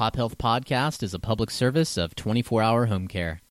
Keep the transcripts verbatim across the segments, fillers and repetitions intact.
Pop Health Podcast is a public service of twenty-four hour Home Care.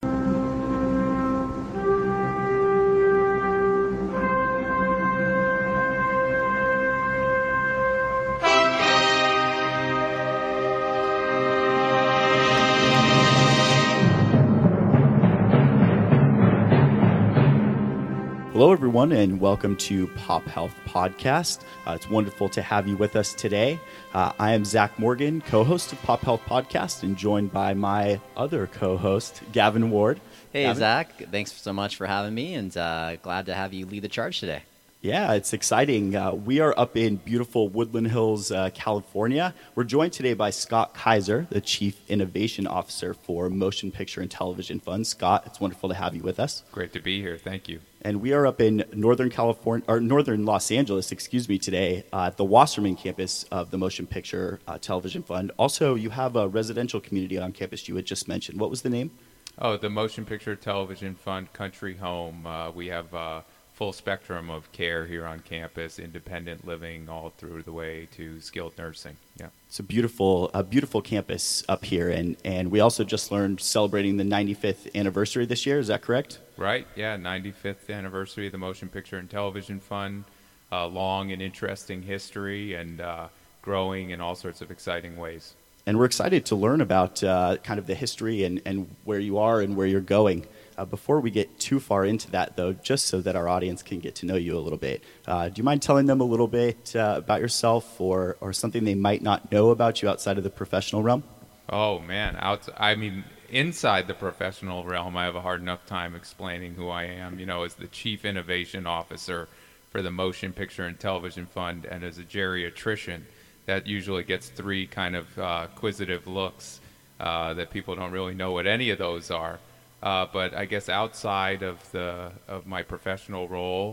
Hello, everyone, and welcome to Pop Health Podcast. Uh, it's wonderful to have you with us today. Uh, I am Zach Morgan, co-host of Pop Health Podcast, and joined by my other co-host, Gavin Ward. Hey, Gavin? Zach. Thanks so much for having me, and uh, glad to have you lead the charge today. Yeah, it's exciting. Uh, we are up in beautiful Woodland Hills, uh, California. We're joined today by Scott Kaiser, the Chief Innovation Officer for Motion Picture and Television Fund. Scott, it's wonderful to have you with us. Great to be here. Thank you. And we are up in Northern California, or Northern Los Angeles, excuse me, today uh, at the Wasserman campus of the Motion Picture uh, Television Fund. Also, you have a residential community on campus you had just mentioned. What was the name? Oh, the Motion Picture Television Fund Country Home. Uh, we have uh, full spectrum of care here on campus, independent living all through the way to skilled nursing. Yeah. It's a beautiful, a beautiful campus up here, and, and we also just learned celebrating the ninety-fifth anniversary this year. Is that correct? Right. Yeah. ninety-fifth anniversary of the Motion Picture and Television Fund. Uh, long and interesting history, and uh, growing in all sorts of exciting ways. And we're excited to learn about uh, kind of the history and, and where you are and where you're going. Uh, before we get too far into that, though, just so that our audience can get to know you a little bit, uh, do you mind telling them a little bit uh, about yourself or, or something they might not know about you outside of the professional realm? Oh, man. Out, I mean, inside the professional realm, I have a hard enough time explaining who I am, you know, as the Chief Innovation Officer for the Motion Picture and Television Fund, and as a geriatrician. That usually gets three kind of uh, acquisitive looks uh, that people don't really know what any of those are. Uh, but I guess outside of the of my professional role,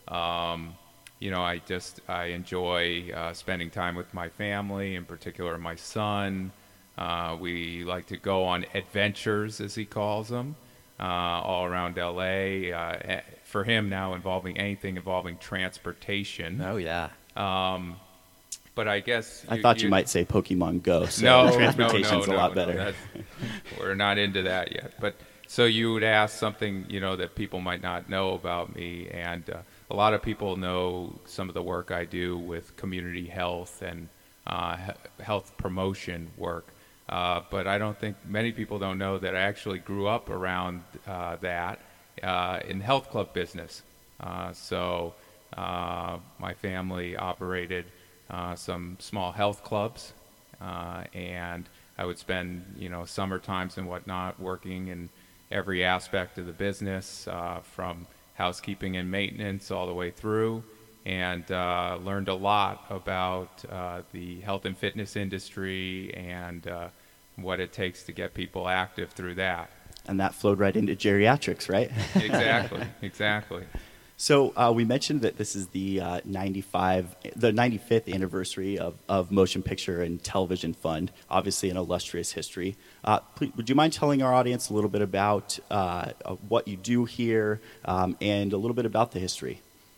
um, you know, I just I enjoy uh, spending time with my family, in particular my son. Uh, we like to go on adventures, as he calls them, uh, all around L A. Uh, for him now, involving anything involving transportation. Oh yeah. Um, But I guess I you, thought you, you might say Pokemon Go. So no, transportation's no, no, a lot no, better. No, we're not into that yet. But so you would ask something, you know, that people might not know about me, and uh, a lot of people know some of the work I do with community health and uh, he- health promotion work. Uh, but I don't think many people don't know that I actually grew up around uh, that uh, in the health club business. Uh, so uh, my family operated Uh, some small health clubs, uh, and I would spend, you know, summer times and whatnot working in every aspect of the business, uh, from housekeeping and maintenance all the way through, and uh, learned a lot about uh, the health and fitness industry and uh, what it takes to get people active through that. And that flowed right into geriatrics, right? Exactly, exactly. So uh, we mentioned that this is the uh, ninety-five, the ninety-fifth anniversary of, of Motion Picture and Television Fund. Obviously, an illustrious history. Uh, please, would you mind telling our audience a little bit about uh, what you do here um, and a little bit about the history?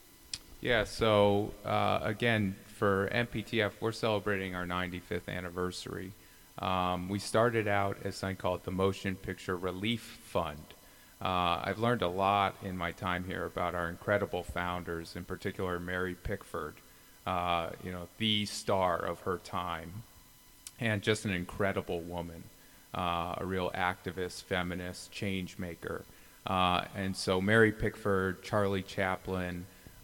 Yeah. So uh, again, for M P T F, we're celebrating our ninety-fifth anniversary. Um, we started out as something called the Motion Picture Relief Fund. Uh, I've learned a lot in my time here about our incredible founders, in particular Mary Pickford, uh, you know, the star of her time, and just an incredible woman, uh, a real activist, feminist, change maker. Uh, and so Mary Pickford, Charlie Chaplin,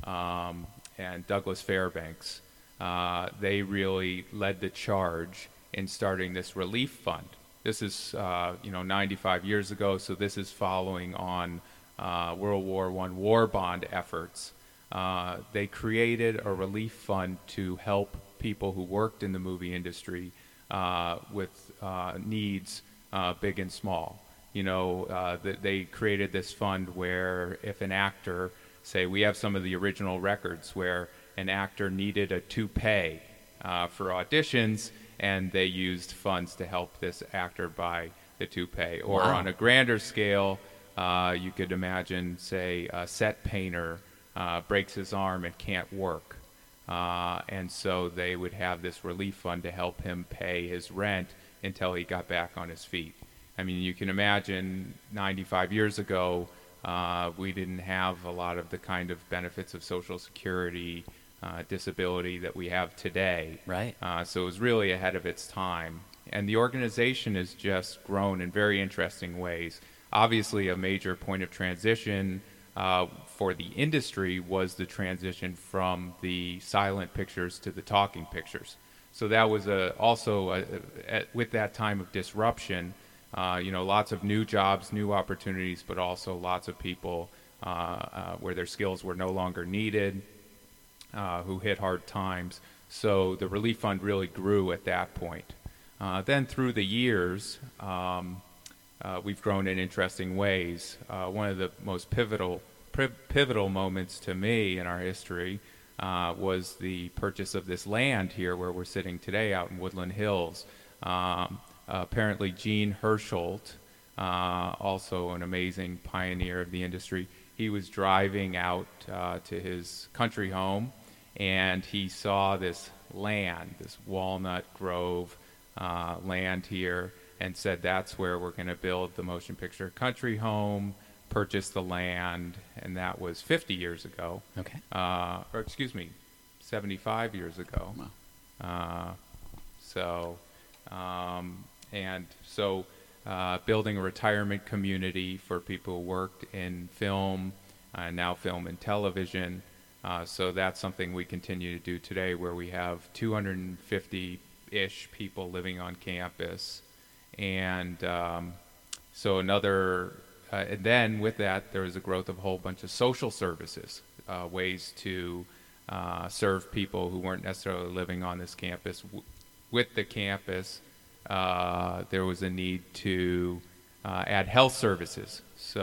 um, and Douglas Fairbanks, uh, they really led the charge in starting this relief fund. This is, uh, you know, ninety-five years ago, so this is following on uh, World War One war bond efforts. Uh, they created a relief fund to help people who worked in the movie industry uh, with uh, needs, uh, big and small. You know, uh, th- they created this fund where if an actor, say, we have some of the original records where an actor needed a toupee uh, for auditions, and they used funds to help this actor buy the toupee. Or Wow. on a grander scale, uh, you could imagine, say, a set painter uh, breaks his arm and can't work. Uh, and so they would have this relief fund to help him pay his rent until he got back on his feet. I mean, you can imagine ninety-five years ago, uh, we didn't have a lot of the kind of benefits of Social Security, uh, disability that we have today. Right. Uh, so it was really ahead of its time. And the organization has just grown in very interesting ways. Obviously, a major point of transition uh, for the industry was the transition from the silent pictures to the talking pictures. So that was a, also, a, a, with that time of disruption, uh, you know, lots of new jobs, new opportunities, but also lots of people uh, uh, where their skills were no longer needed, uh, who hit hard times. So the Relief Fund really grew at that point. Uh, then through the years, um, uh, we've grown in interesting ways. Uh, one of the most pivotal pivotal moments to me in our history uh, was the purchase of this land here where we're sitting today out in Woodland Hills. Um, apparently Gene Hersholt, uh, also an amazing pioneer of the industry, he was driving out uh, to his country home, and he saw this land, this walnut grove uh, land here, and said that's where we're going to build the motion picture country home, purchase the land, and that was fifty years ago. Okay. Uh, or excuse me, seventy-five years ago. Wow. Uh, so, um, and so uh, building a retirement community for people who worked in film, uh, now film and television. Uh, so that's something we continue to do today, where we have two hundred fifty-ish people living on campus. And um, so another, uh, and then with that, there was a growth of a whole bunch of social services, uh, ways to uh, serve people who weren't necessarily living on this campus. W- with the campus, uh, there was a need to uh, add health services.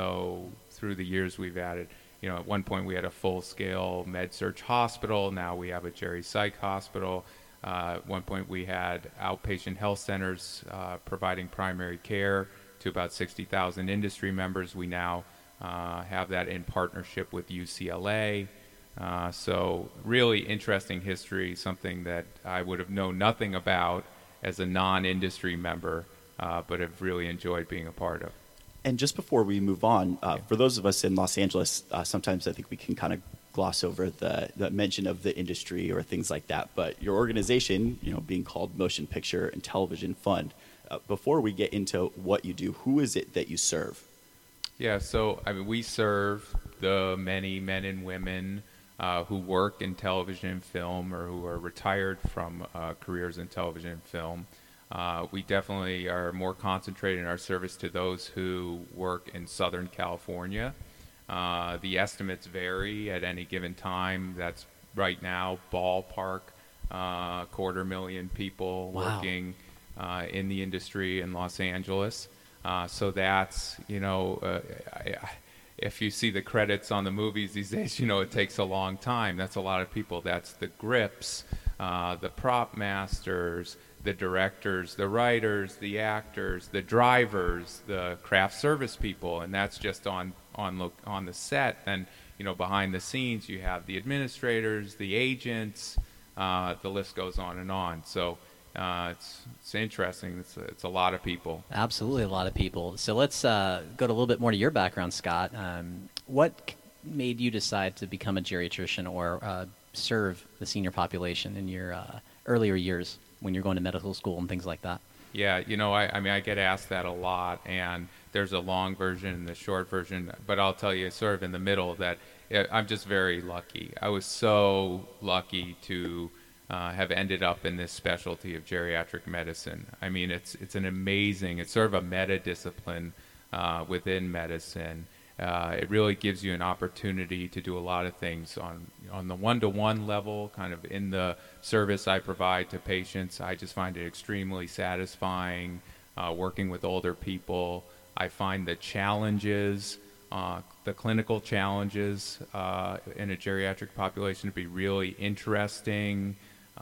So through the years, we've added, you know, at one point we had a full-scale med-surg hospital. Now we have a Jerry Psych hospital. Uh, at one point we had outpatient health centers uh, providing primary care to about sixty thousand industry members. We now uh, have that in partnership with U C L A. Uh, so really interesting history, something that I would have known nothing about as a non-industry member, uh, but have really enjoyed being a part of. And just before we move on, uh, for those of us in Los Angeles, uh, sometimes I think we can kind of gloss over the, the mention of the industry or things like that. But your organization, you know, being called Motion Picture and Television Fund, uh, before we get into what you do, who is it that you serve? Yeah, so I mean, we serve the many men and women uh, who work in television and film, or who are retired from uh, careers in television and film. Uh, we definitely are more concentrated in our service to those who work in Southern California. Uh, the estimates vary at any given time. That's right now ballpark, uh, quarter million people Wow. working uh, in the industry in Los Angeles. Uh, so that's, you know, uh, I, I, if you see the credits on the movies these days, you know, it takes a long time. That's a lot of people. That's the grips, uh, the prop masters, the directors, the writers, the actors, the drivers, the craft service people, and that's just on on lo- on the set. Then, you know, behind the scenes, you have the administrators, the agents. Uh, the list goes on and on. So uh, it's it's interesting. It's a, it's a lot of people. Absolutely, a lot of people. So let's uh, go to a little bit more to your background, Scott. Um, what c- made you decide to become a geriatrician or uh, serve the senior population in your uh, earlier years when you're going to medical school and things like that? Yeah, you know, I, I mean, I get asked that a lot, and there's a long version and the short version, but I'll tell you sort of in the middle that yeah, I'm just very lucky. I was so lucky to uh, have ended up in this specialty of geriatric medicine. I mean, it's it's an amazing, it's sort of a meta-discipline uh, within medicine. Uh, it really gives you an opportunity to do a lot of things on on the one-to-one level, kind of in the service I provide to patients. I just find it extremely satisfying uh, working with older people. I find the challenges, uh, the clinical challenges uh, in a geriatric population to be really interesting.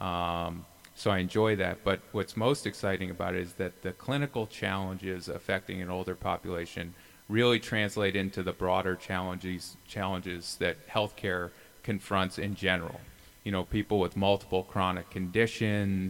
Um, so I enjoy that. But what's most exciting about it is that the clinical challenges affecting an older population really translate into the broader challenges challenges that healthcare confronts in general. You know, people with multiple chronic conditions,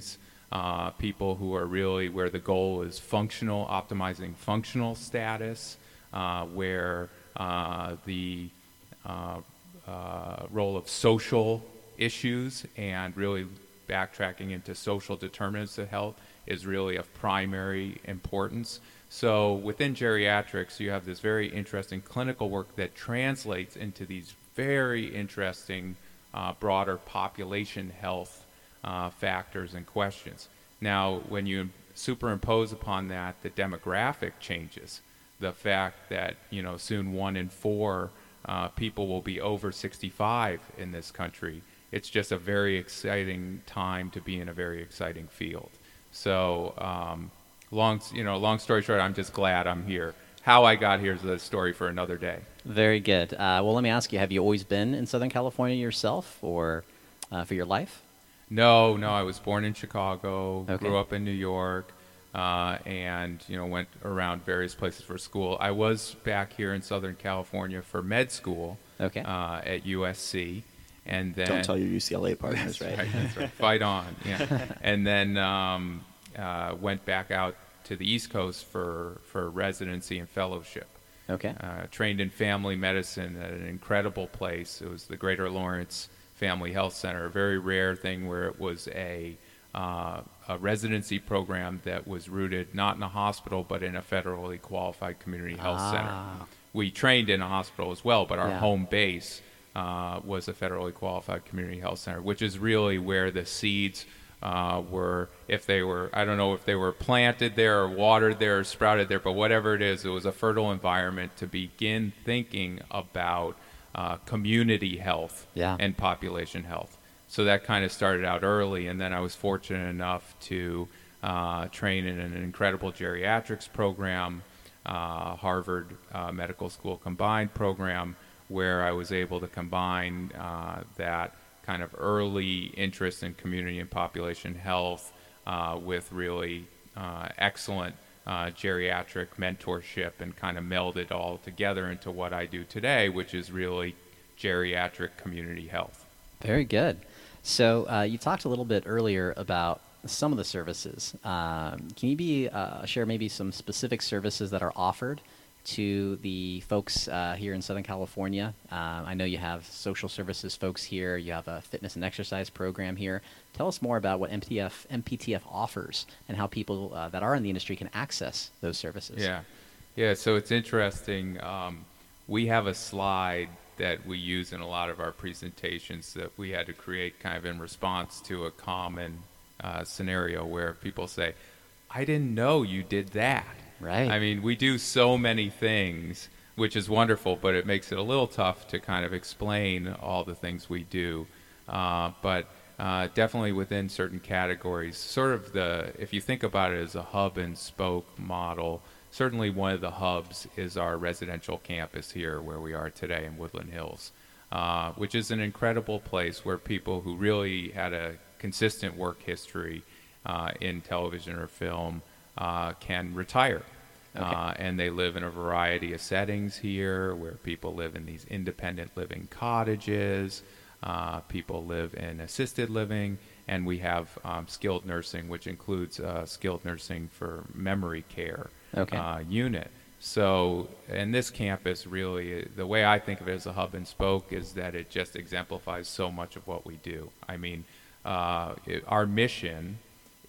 uh, people who are really where the goal is functional, optimizing functional status, uh, where uh, the uh, uh, role of social issues and really backtracking into social determinants of health is really of primary importance. So within geriatrics, you have this very interesting clinical work that translates into these very interesting uh, broader population health uh, factors and questions. Now, when you superimpose upon that the demographic changes, the fact that, you know, soon one in four uh, people will be over sixty-five in this country, it's just a very exciting time to be in a very exciting field. So, um, long, you know, long story short, I'm just glad I'm here. How I got here is a story for another day. Very good. Uh, well, let me ask you, have you always been in Southern California yourself or uh, for your life? No, no, I was born in Chicago, Okay. grew up in New York, uh, and, you know, went around various places for school. I was back here in Southern California for med school Okay. uh, at U S C. And then Don't tell your U C L A partners, That's right? right, that's right. Fight on, yeah. And then um, uh, went back out to the East Coast for, for residency and fellowship. Okay. Uh, trained in family medicine at an incredible place. It was the Greater Lawrence Family Health Center, a very rare thing where it was a, uh, a residency program that was rooted not in a hospital but in a federally qualified community health Ah. center. We trained in a hospital as well, but our Yeah. home base uh, was a federally qualified community health center, which is really where the seeds uh, were, if they were, I don't know if they were planted there or watered there or sprouted there, but whatever it is, it was a fertile environment to begin thinking about uh, community health Yeah. and population health. So that kind of started out early, and then I was fortunate enough to uh, train in an incredible geriatrics program, uh, Harvard uh, Medical School combined program, where I was able to combine uh, that kind of early interest in community and population health uh, with really uh, excellent uh, geriatric mentorship and kind of meld it all together into what I do today, which is really geriatric community health. Very good. So uh, you talked a little bit earlier about some of the services. Um, can you be uh, share maybe some specific services that are offered to the folks uh, here in Southern California? Um, I know you have social services folks here. You have a fitness and exercise program here. Tell us more about what M P T F, M P T F offers and how people uh, that are in the industry can access those services. Yeah, yeah. So it's interesting. Um, we have a slide that we use in a lot of our presentations that we had to create kind of in response to a common uh, scenario where people say, "I didn't know you did that." Right. I mean, we do so many things, which is wonderful, but it makes it a little tough to kind of explain all the things we do. Uh, but uh, definitely within certain categories, sort of the, if you think about it as a hub and spoke model, certainly one of the hubs is our residential campus here where we are today in Woodland Hills, uh, which is an incredible place where people who really had a consistent work history uh, in television or film Uh, can retire. Okay. Uh, and they live in a variety of settings here where people live in these independent living cottages, uh, people live in assisted living, and we have um, skilled nursing, which includes uh, skilled nursing for memory care Okay. uh, unit. So, and this campus really, the way I think of it as a hub and spoke is that it just exemplifies so much of what we do. I mean, uh, it, our mission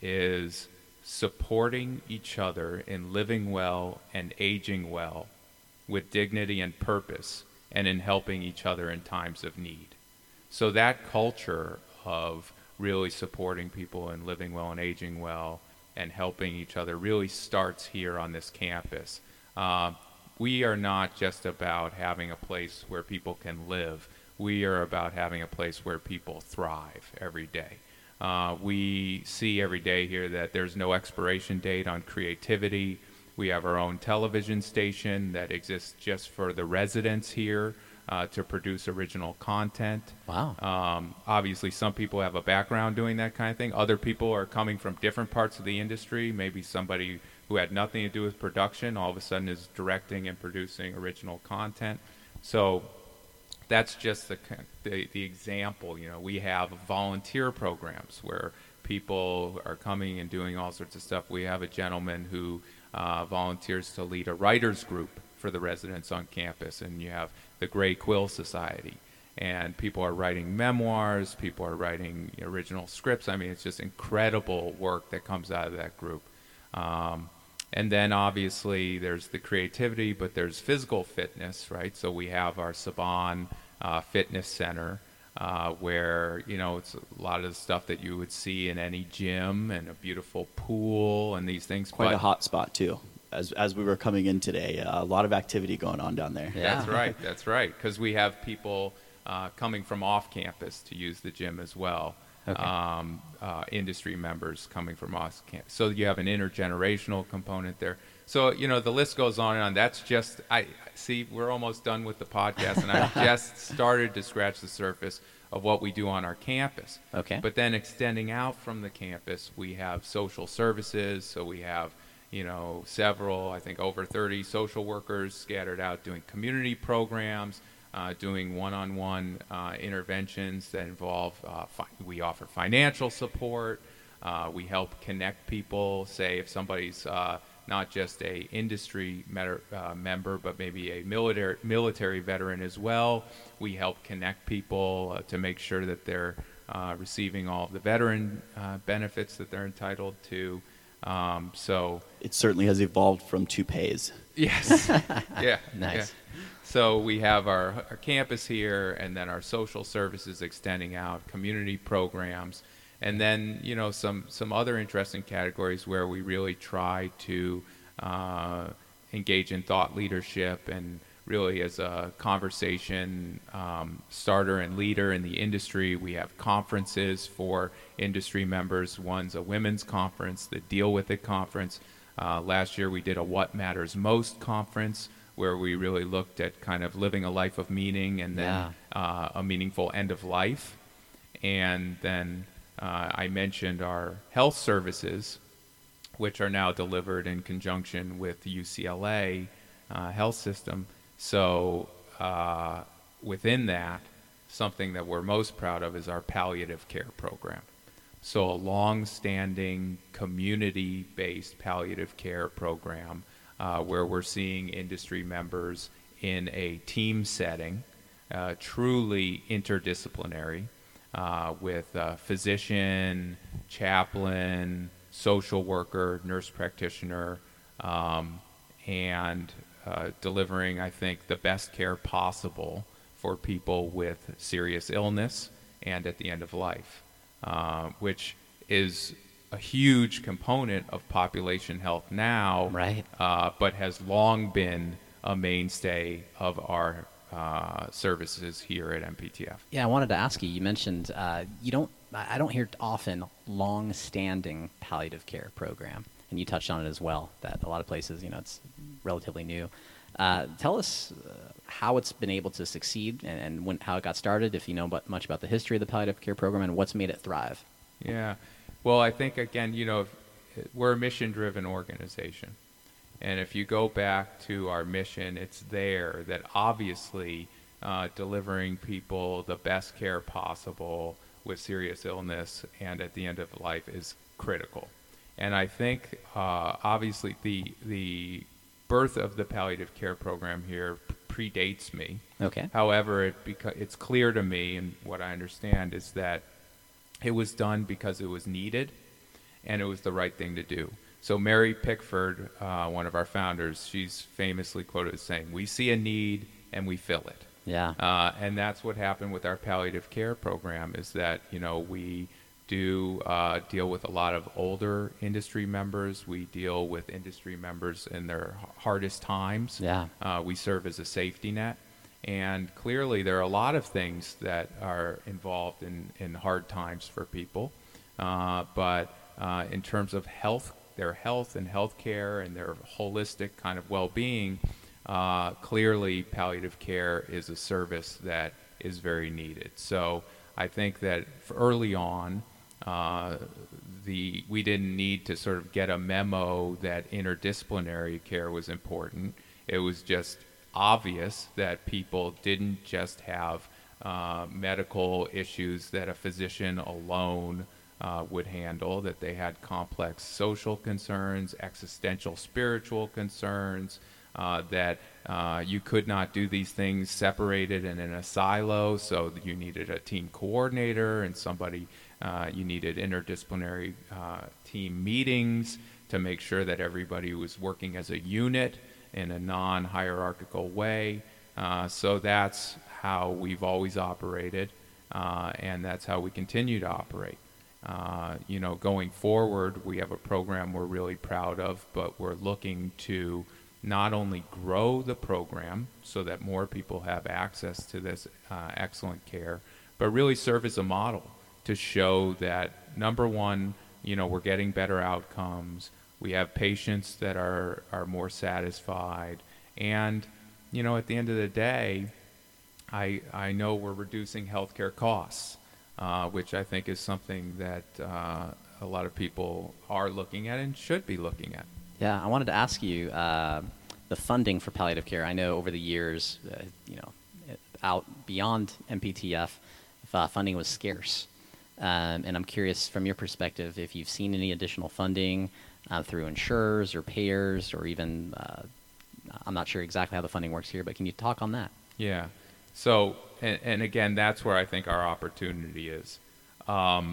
is supporting each other in living well and aging well with dignity and purpose, and in helping each other in times of need. So that culture of really supporting people in living well and aging well and helping each other really starts here on this campus. Uh, we are not just about having a place where people can live. We are about having a place where people thrive every day. Uh, we see every day here that there's no expiration date on creativity. We have our own television station that exists just for the residents here uh, to produce original content. Wow. Um, obviously, some people have a background doing that kind of thing. Other people are coming from different parts of the industry. Maybe somebody who had nothing to do with production all of a sudden is directing and producing original content. So that's just the, the the example. You know, we have volunteer programs where people are coming and doing all sorts of stuff. We have a gentleman who uh, volunteers to lead a writers group for the residents on campus, and you have the Gray Quill Society. And people are writing memoirs, people are writing original scripts. I mean, it's just incredible work that comes out of that group. Um, and then obviously there's the creativity, but there's physical fitness, right? So we have our Saban uh, Fitness Center, uh, where, you know, it's a lot of the stuff that you would see in any gym, and a beautiful pool and these things. Quite but a hot spot, too. As as we were coming in today, uh, a lot of activity going on down there. Yeah. That's right, that's right, because we have people Uh, coming from off campus to use the gym as well. Okay. Um, uh, industry members coming from off campus. So you have an intergenerational component there. So, you know, the list goes on and on. That's just, I see, we're almost done with the podcast, and I just started to scratch the surface of what we do on our campus. Okay. But then extending out from the campus, we have social services. So we have, you know, several, I think over thirty social workers scattered out doing community programs, Uh, doing one-on-one uh, interventions that involve, uh, fi- we offer financial support, uh, we help connect people, say if somebody's uh, not just a industry met- uh, member, but maybe a military military veteran as well, we help connect people uh, to make sure that they're uh, receiving all of the veteran uh, benefits that they're entitled to. Um, so It certainly has evolved from toupees. yes, yeah, Nice. yeah. So we have our, our campus here, and then our social services extending out, community programs, and then, you know, some, some other interesting categories where we really try to uh, engage in thought leadership, and really as a conversation um, starter and leader in the industry. We have conferences for industry members. One's a women's conference, the Deal With It conference. Uh, last year we did a What Matters Most conference, where we really looked at kind of living a life of meaning, and then Yeah. uh, a meaningful end of life. And then uh, I mentioned our health services, which are now delivered in conjunction with the U C L A uh, health system. So uh, within that, something that we're most proud of is our palliative care program. So a long-standing community-based palliative care program, Uh, where we're seeing industry members in a team setting, uh, truly interdisciplinary, uh, with uh, physician, chaplain, social worker, nurse practitioner, um, and uh, delivering, I think, the best care possible for people with serious illness and at the end of life, uh, which is a huge component of population health now, Right. uh, but has long been a mainstay of our uh, services here at M P T F. Yeah, I wanted to ask you. You mentioned uh, you don't. I I don't hear often long-standing palliative care program, and you touched on it as well. That a lot of places, you know, it's relatively new. Uh, tell us uh, how it's been able to succeed, and, and when, how it got started. If you know but much about the history of the palliative care program and what's made it thrive. Yeah. Well, I think, again, you know, we're a mission-driven organization. And if you go back to our mission, it's there that obviously uh, delivering people the best care possible with serious illness and at the end of life is critical. And I think, uh, obviously, the the birth of the palliative care program here predates me. Okay. However, it beca- it's clear to me, and what I understand is that it was done because it was needed, and it was the right thing to do. So Mary Pickford, uh, one of our founders, she's famously quoted as saying, "We see a need and we fill it." Yeah. Uh, and that's what happened with our palliative care program, is that, you know, we do uh, deal with a lot of older industry members. We deal with industry members in their hardest times. Yeah. Uh, we serve as a safety net. And clearly there are a lot of things that are involved in, in hard times for people. Uh, but uh, in terms of health, their health and health care and their holistic kind of well-being, uh, clearly palliative care is a service that is very needed. So I think that early on, uh, the we didn't need to sort of get a memo that interdisciplinary care was important. It was just obvious that people didn't just have uh, medical issues that a physician alone uh, would handle, that they had complex social concerns, existential spiritual concerns, uh, that uh, you could not do these things separated and in a silo, so you needed a team coordinator and somebody, uh, you needed interdisciplinary uh, team meetings to make sure that everybody was working as a unit in a non-hierarchical way. Uh, so that's how we've always operated, uh, and that's how we continue to operate. Uh, you know, going forward, we have a program we're really proud of, but we're looking to not only grow the program so that more people have access to this uh, excellent care, but really serve as a model to show that, number one, you know, we're getting better outcomes, we have patients that are, are more satisfied, and, you know, at the end of the day, I, I know we're reducing healthcare costs, uh, which I think is something that uh, a lot of people are looking at and should be looking at. Yeah, I wanted to ask you uh, the funding for palliative care. I know over the years, uh, you know, out beyond M P T F, uh, funding was scarce. Um, and I'm curious, from your perspective, if you've seen any additional funding uh, through insurers or payers, or even, uh, I'm not sure exactly how the funding works here, but can you talk on that? Yeah. So, and, and again, that's where I think our opportunity is. Um,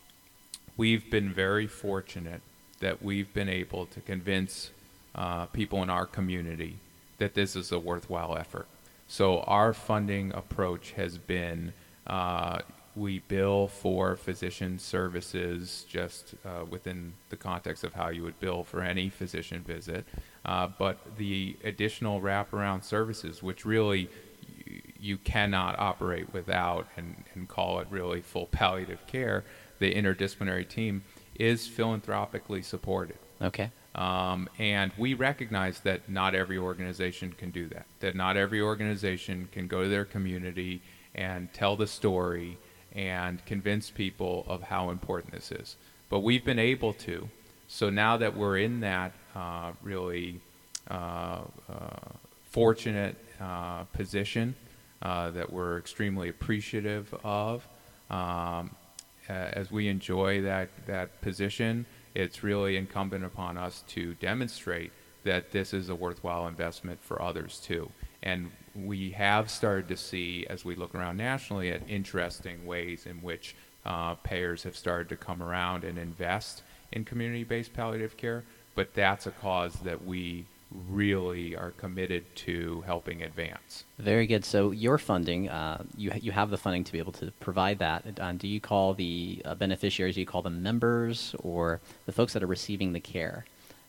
we've been very fortunate that we've been able to convince uh, people in our community that this is a worthwhile effort. So our funding approach has been, uh, we bill for physician services just uh, within the context of how you would bill for any physician visit, uh, but the additional wraparound services, which really you cannot operate without, and, and call it really full palliative care, the interdisciplinary team is philanthropically supported. Okay. Um, and we recognize that not every organization can do that, that not every organization can go to their community and tell the story and convince people of how important this is. But we've been able to. So now that we're in that uh, really uh, uh, fortunate uh, position uh, that we're extremely appreciative of, um, as we enjoy that, that position, it's really incumbent upon us to demonstrate that this is a worthwhile investment for others too. And we have started to see, as we look around nationally, at interesting ways in which uh, payers have started to come around and invest in community-based palliative care, but that's a cause that we really are committed to helping advance. Very good. So your funding, uh, you you have the funding to be able to provide that. Uh, do you call the uh, beneficiaries, do you call them members, or the folks that are receiving the care?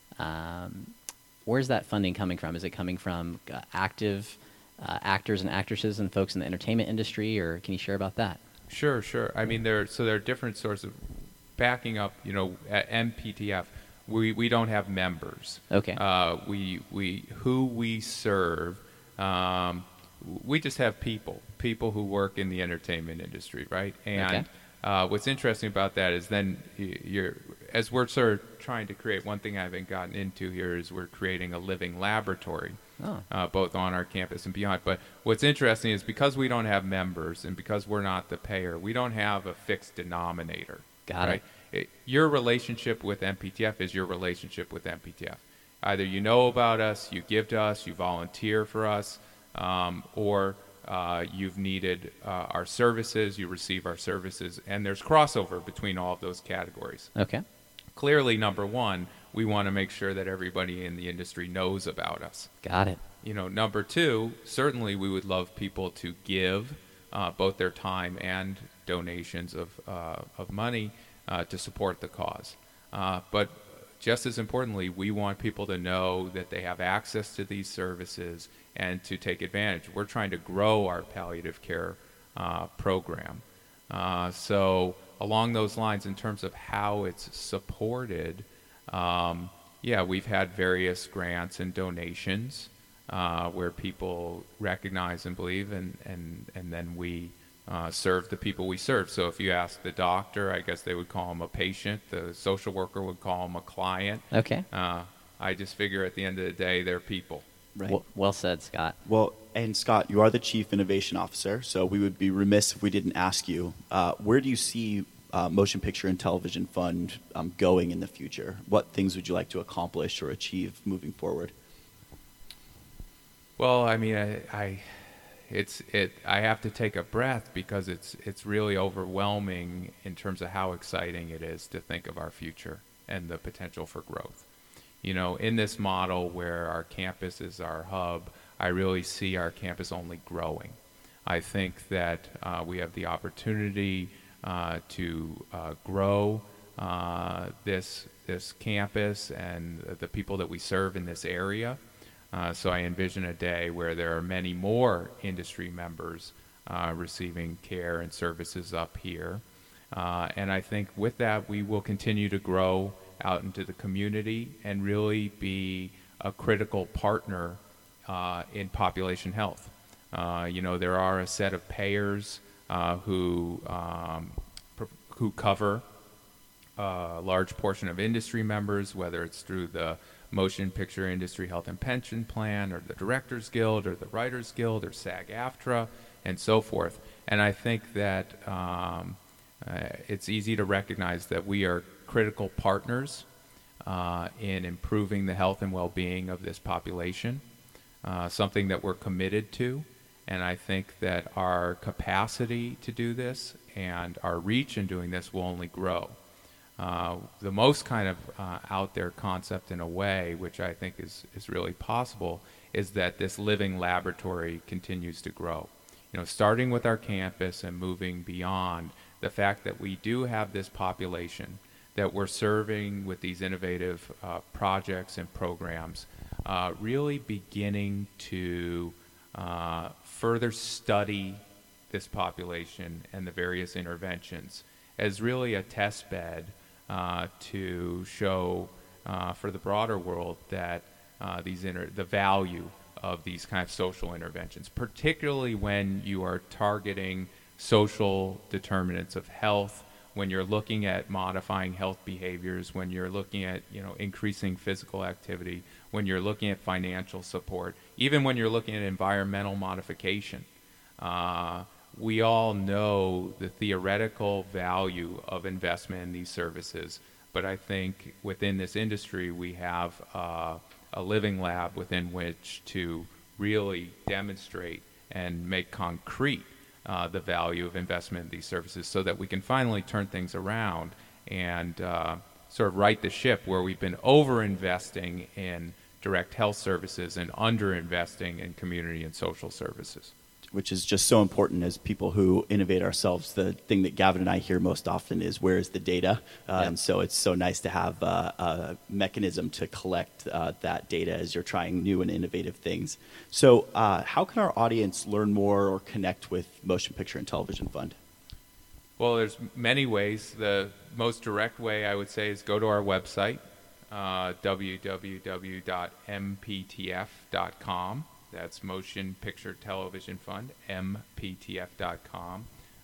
Um, where's that funding coming from? Is it coming from uh, active uh, actors and actresses and folks in the entertainment industry, or can you share about that? Sure, sure. I mean, there so there are different sources of backing up. You know, at M P T F, we, we don't have members. Okay. Uh, we we who we serve. Um, we just have people, people who work in the entertainment industry, right? And Okay. uh, what's interesting about that is then you're, as we're sort of trying to create, one thing I haven't gotten into here is we're creating a living laboratory, Oh. uh, both on our campus and beyond. But what's interesting is because we don't have members and because we're not the payer, we don't have a fixed denominator. Got right? it. it. Your relationship with M P T F is your relationship with M P T F. Either you know about us, you give to us, you volunteer for us, um, or uh, you've needed uh, our services, you receive our services, and there's crossover between all of those categories. Okay. Clearly, number one, we want to make sure that everybody in the industry knows about us. Got it. You know, number two, certainly we would love people to give uh, both their time and donations of uh, of money uh, to support the cause. Uh, but just as importantly, we want people to know that they have access to these services and to take advantage. We're trying to grow our palliative care uh, program. Uh, so along those lines, in terms of how it's supported, um, yeah, we've had various grants and donations uh, where people recognize and believe, and, and, and then we uh, serve the people we serve. So if you ask the doctor, I guess they would call him a patient. The social worker would call him a client. Okay. Uh, I just figure at the end of the day, they're people. Right. W- well said, Scott. Well, and Scott, you are the Chief Innovation Officer, so we would be remiss if we didn't ask you, uh, where do you see uh, Motion Picture and Television Fund um, going in the future? What things would you like to accomplish or achieve moving forward? Well, I mean, I, I, it's it. I have to take a breath because it's it's really overwhelming in terms of how exciting it is to think of our future and the potential for growth. You know, in this model where our campus is our hub, I really see our campus only growing. I think that uh, we have the opportunity uh, to uh, grow uh, this this campus and the people that we serve in this area. Uh, so I envision a day where there are many more industry members uh, receiving care and services up here. Uh, and I think with that, we will continue to grow out into the community and really be a critical partner uh, in population health. Uh, you know, there are a set of payers uh, who um, pr- who cover a large portion of industry members, whether it's through the Motion Picture Industry Health and Pension Plan or the Directors Guild or the Writers Guild or SAG-AFTRA and so forth. And I think that um, uh, it's easy to recognize that we are critical partners uh, in improving the health and well-being of this population, uh, something that we're committed to. And I think that our capacity to do this and our reach in doing this will only grow. Uh, the most kind of uh, out there concept in a way, which I think is, is really possible, is that this living laboratory continues to grow. You know, starting with our campus and moving beyond the fact that we do have this population that we're serving with these innovative uh, projects and programs, uh, really beginning to uh, further study this population and the various interventions as really a test bed uh, to show uh, for the broader world that uh, these inter- the value of these kind of social interventions, particularly when you are targeting social determinants of health, when you're looking at modifying health behaviors, when you're looking at, you know, increasing physical activity, when you're looking at financial support, even when you're looking at environmental modification. Uh, we all know the theoretical value of investment in these services, but I think within this industry we have uh, a living lab within which to really demonstrate and make concrete uh, the value of investment in these services so that we can finally turn things around and uh, sort of right the ship where we've been over-investing in direct health services and under-investing in community and social services. Which is just so important as people who innovate ourselves. The thing that Gavin and I hear most often is, where is the data? Uh, yeah. And so it's so nice to have uh, a mechanism to collect uh, that data as you're trying new and innovative things. So uh, how can our audience learn more or connect with Motion Picture and Television Fund? Well, there's many ways. The most direct way, I would say, is go to our website, uh, w w w dot m p t f dot com. That's Motion Picture Television Fund, m p t f dot com.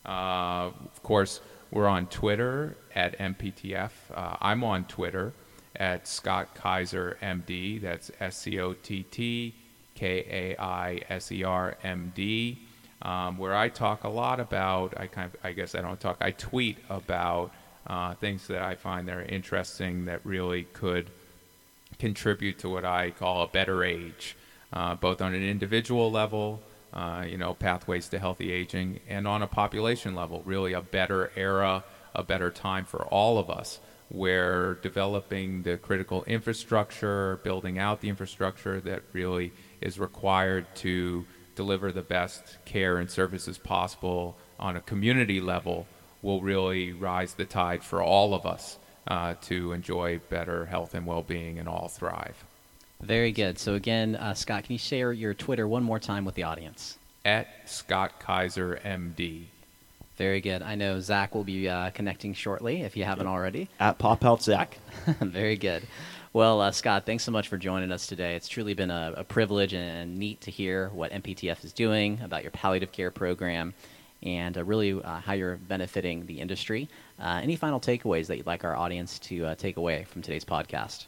Uh, of course, we're on Twitter at M P T F. Uh, I'm on Twitter at Scott Kaiser M D. That's S C O T T K A I S E R M D, um, where I talk a lot about, I kind of, I guess I don't talk, I tweet about uh, things that I find that are interesting that really could contribute to what I call a better age. Uh, both on an individual level, uh, you know, pathways to healthy aging, and on a population level, really a better era, a better time for all of us, where developing the critical infrastructure, building out the infrastructure that really is required to deliver the best care and services possible on a community level will really rise the tide for all of us uh, to enjoy better health and well-being and all thrive. Very good. So again, uh, Scott, can you share your Twitter one more time with the audience? At Scott Kaiser M D. Very good. I know Zach will be uh, connecting shortly, if you haven't already. At Pop Health Zach. Very good. Well, uh, Scott, thanks so much for joining us today. It's truly been a, a privilege and neat to hear what M P T F is doing, about your palliative care program, and uh, really uh, how you're benefiting the industry. Uh, any final takeaways that you'd like our audience to uh, take away from today's podcast?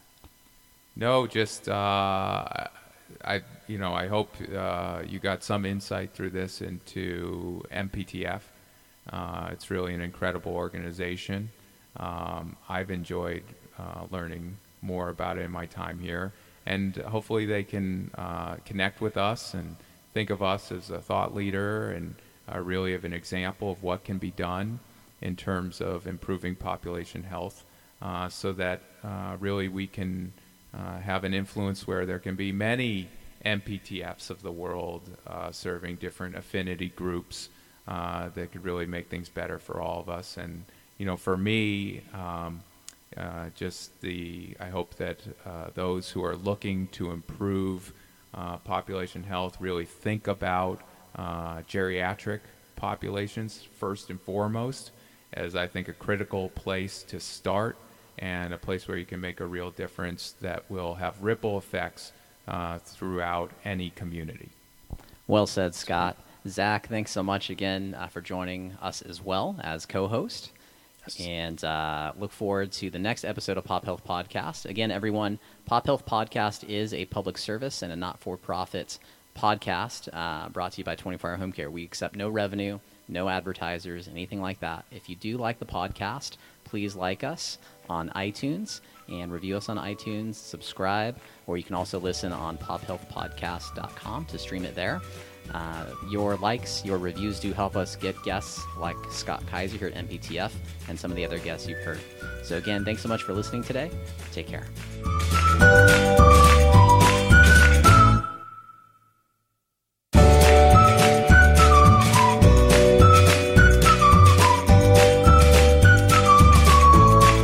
No, just uh, I, you know, I hope uh, you got some insight through this into M P T F, Uh, it's really an incredible organization. Um, I've enjoyed uh, learning more about it in my time here, and hopefully they can uh, connect with us and think of us as a thought leader and uh, really of an example of what can be done in terms of improving population health, uh, so that uh, really we can uh, have an influence where there can be many M P T Fs of the world uh, serving different affinity groups uh, that could really make things better for all of us. And you know, for me, um, uh, just the I hope that uh, those who are looking to improve uh, population health really think about uh, geriatric populations first and foremost, as I think a critical place to start and a place where you can make a real difference that will have ripple effects uh, throughout any community. Well said, Scott. Zach, thanks so much again uh, for joining us as well as co-host. Yes. And uh, look forward to the next episode of Pop Health Podcast. Again, everyone, Pop Health Podcast is a public service and a not-for-profit podcast uh, brought to you by twenty-four hour Home Care. We accept no revenue, no advertisers, anything like that. If you do like the podcast, please like us on iTunes and review us on iTunes, subscribe, or you can also listen on pop health podcast dot com to stream it there. Uh, your likes, your reviews do help us get guests like Scott Kaiser here at M P T F and some of the other guests you've heard. So again, thanks so much for listening today. Take care.